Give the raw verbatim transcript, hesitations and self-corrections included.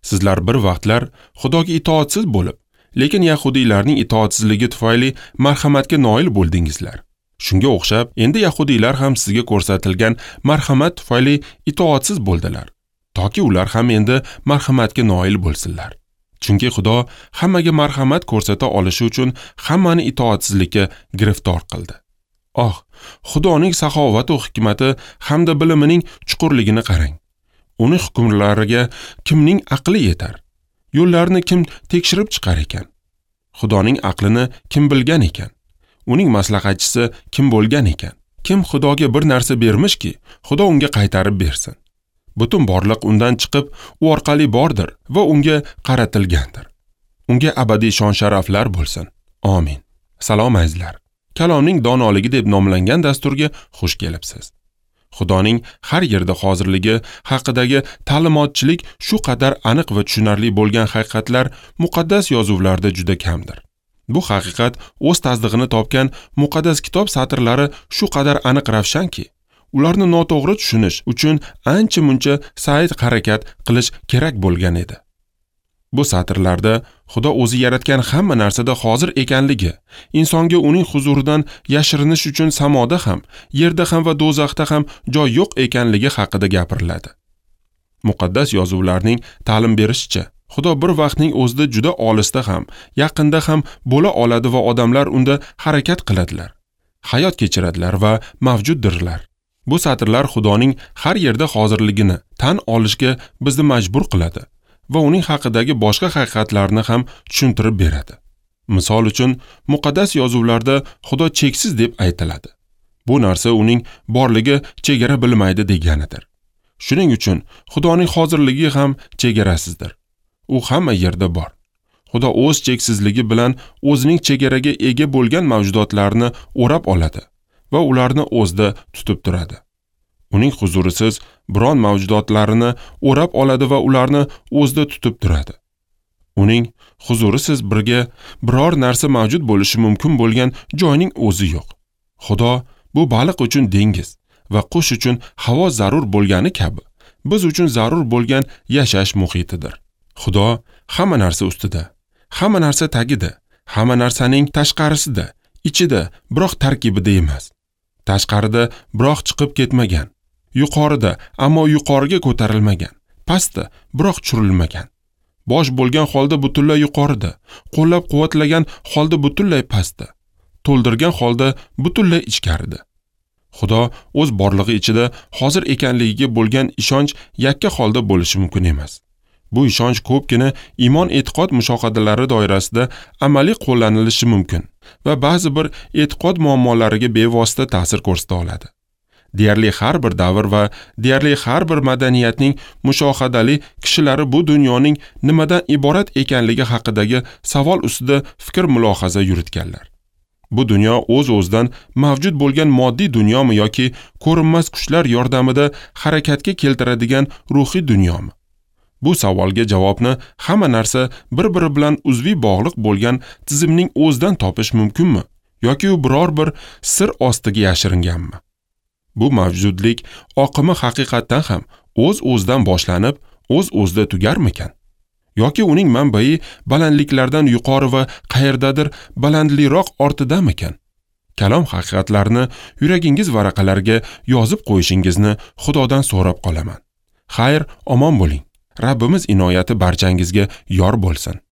Sizlar bir vaqtlar Xudoga itoatsiz bo'lib, lekin yahudiylarning itoatsizligi tufayli marhamatga noil bo'ldingizlar. Shunga o'xshab, endi yahudiylar ham sizga ko'rsatilgan marhamat tufayli itoatsiz bo'ldilar, toki ular ham endi marhamatga noil bo'lsinlar. Chunki Xudo hammaga marhamat ko'rsata olishi uchun hammani itoatsizlikka giriftor qildi. Oh, Xudoning saxovat va hikmati hamda bilimining chuqurligini qarang. Uning hukmlariga kimning aqli yetar? Yo'llarini kim tekshirib chiqar ekan? Xudoning aqlini kim bilgan ekan? Uning maslahatchisi kim bo'lgan ekan? Kim Xudoga bir narsa bermishki, Xudo unga qaytarib bersin? Butun borliq undan chiqib, u orqali bordir va unga qaratilgandir. Unga abadiy shon-sharaflar bo'lsin. Amin. Salom azizlar. Kalomning donoligi deb nomlangan dasturga xush kelibsiz. Xudoning har yerda hozirligi haqidagi ta'limotchilik shu qadar aniq va tushunarli bo'lgan haqiqatlar muqaddas yozuvlarda juda kamdir. Bu haqiqat o'z tasdig'ini topgan muqaddas kitob satrlari shu qadar aniq ravshanki, ularni noto'g'ri tushunish uchun ancha-muncha sa'y harakat qilish kerak bo'lgan edi. Bu satrlarda Xudo o'zi yaratgan hamma narsada hozir ekanligi, insonga uning huzuridan yashirinish uchun samoda ham, yerda ham va do'zaxda ham joy yo'q ekanligi haqida gapiriladi. Muqaddas yozuvlarning ta'lim berishicha, Xudo bir vaqtning o'zida juda olisda ham, yaqinda ham bo'la oladi va odamlar unda harakat qiladilar, hayot kechiradilar va mavjuddirlar. Bu satrlar Xudoning har yerda hozirligini tan olishga bizni majbur qiladi va uning haqidagi boshqa haqiqatlarni ham tushuntirib beradi. Misol uchun, muqaddas yozuvlarda Xudo cheksiz deb aytiladi. Bu narsa uning borligi chegara bilmaydi deganidir. Shuning uchun Xudoning hozirligi ham chegarasizdir. U hamma yerda bor. Xudo o'z cheksizligi bilan o'zining chegaraga ega bo'lgan mavjudotlarni o'rab oladi va ularni o'zida tutib turadi. Uning huzurisiz biron mavjudotlarini o'rab oladi va ularni o'zida tutib turadi. Uning huzurisiz birga biror narsa mavjud bo'lishi mumkin bo'lgan joyning o'zi yo'q. Xudo bu baliq uchun dengiz va qush uchun havo zarur bo'lgani kabi, biz uchun zarur bo'lgan yashash muhitidir. Xudo hamma narsa ustida, hamma narsa tagida, hamma narsaning tashqarisida, ichida, biroq tarkibida emas. Tashqarida biroq chiqib ketmagan, yuqorida ammo yuqoriga ko'tarilmagan, pastda biroq tushirilmagan. Bosh bo'lgan holda butunlay yuqorida, qo'llab-quvvatlagan holda butunlay pastda, to'ldirgan holda butunlay ichkarida. Xudo o'z borlig'i ichida hozir ekanligiga bo'lgan ishonch yakka holda bo'lishi mumkin emas. Bu ishonch ko'pgina iymon e'tiqod mushohadalari doirasida amaliy qo'llanilishi mumkin va ba'zi bir e'tiqod muammolariga bevosita ta'sir ko'rsata oladi. Deyarli har bir davr va deyarli har bir madaniyatning mushohadali kishilari bu dunyoning nimadan iborat ekanligi haqidagi savol ustida fikr mulohaza yuritganlar. Bu dunyo o'z-o'zidan mavjud bo'lgan moddiy dunyomi yoki ko'rinmas kuchlar yordamida harakatga keltiradigan ruhiy dunyomi? Bu savolga javobni hamma narsa bir-biri bilan uzviy bog'liq bo'lgan tizimning o'zidan topish mumkinmi yoki u biror bir sir ostiga yashiringanmi? Bu mavjudlik oqimi haqiqatdan ham o'z-o'zidan boshlanib, o'z-o'zida tugarmikan? Yoki uning manbai balandliklardan yuqori va qayerdadir balandliroq ortidamikan? Kalom haqiqatlarini yuragingiz varaqalariga yozib qo'yishingizni Xudodan so'rab qolaman. Xayr, omon bo'ling. Rabbimiz inoyati barchangizga yor bo'lsin.